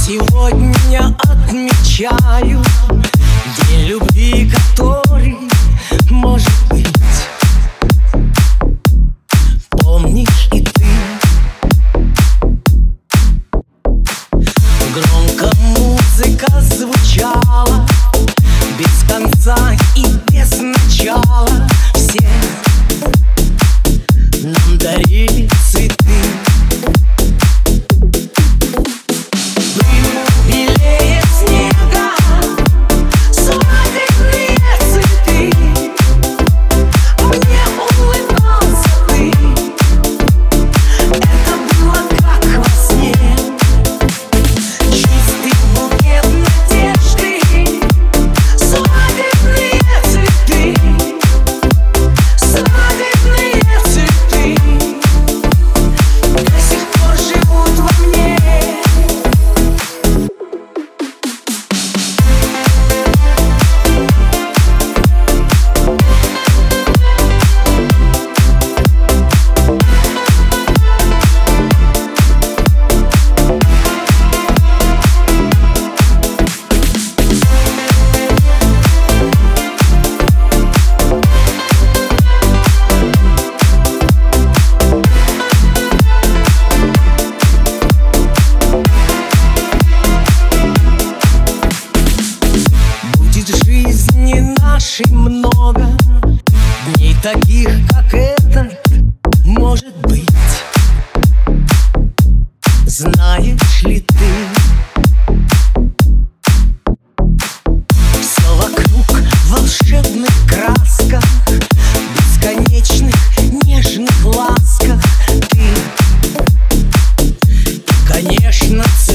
Сегодня отмечаю день любви, который, может быть, помнишь и ты. Громко музыка звучала, без конца и без начала. Все нам дарили цветы. Много дней таких, как этот, может быть. Знаешь ли ты, все вокруг в волшебных красках, бесконечных нежных ласках. Ты, и, конечно,